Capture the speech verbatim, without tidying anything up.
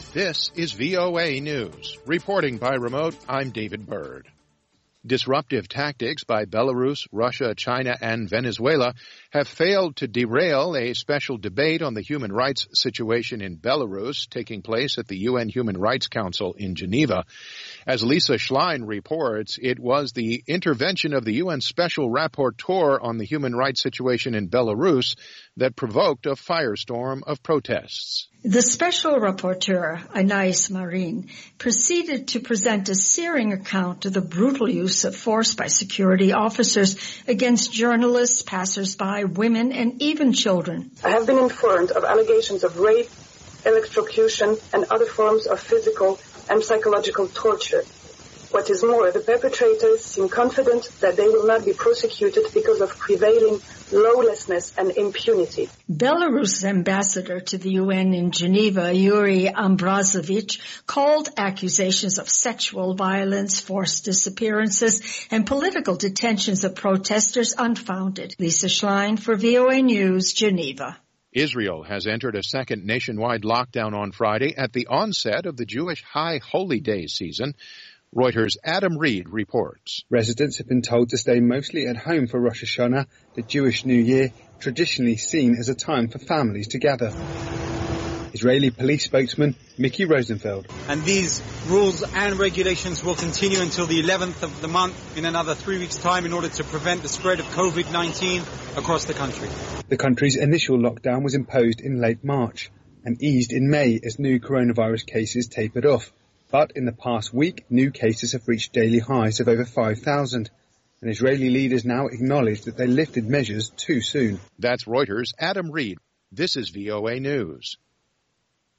This is V O A News. Reporting by remote, I'm David Byrd. Disruptive tactics by Belarus, Russia, China, and Venezuela have failed to derail a special debate on the human rights situation in Belarus taking place at the U N Human Rights Council in Geneva. As Lisa Schlein reports, it was the intervention of the U N Special Rapporteur on the human rights situation in Belarus that provoked a firestorm of protests. The Special Rapporteur, Anais Marin, proceeded to present a searing account of the brutal use of force by security officers against journalists, passers-by, women, and even children. I have been informed of allegations of rape, electrocution, and other forms of physical and psychological torture. What is more, the perpetrators seem confident that they will not be prosecuted because of prevailing lawlessness and impunity. Belarus' ambassador to the U N in Geneva, Yuri Ambrazovich, called accusations of sexual violence, forced disappearances, and political detentions of protesters unfounded. Lisa Schlein for V O A News, Geneva. Israel has entered a second nationwide lockdown on Friday at the onset of the Jewish High Holy Days season. Reuters' Adam Reed reports. Residents have been told to stay mostly at home for Rosh Hashanah, the Jewish New Year, traditionally seen as a time for families to gather. Israeli police spokesman Mickey Rosenfeld. And these rules and regulations will continue until the eleventh of the month in another three weeks' time in order to prevent the spread of COVID nineteen across the country. The country's initial lockdown was imposed in late March and eased in May as new coronavirus cases tapered off. But in the past week, new cases have reached daily highs of over five thousand. And Israeli leaders now acknowledge that they lifted measures too soon. That's Reuters' Adam Reed. This is V O A News.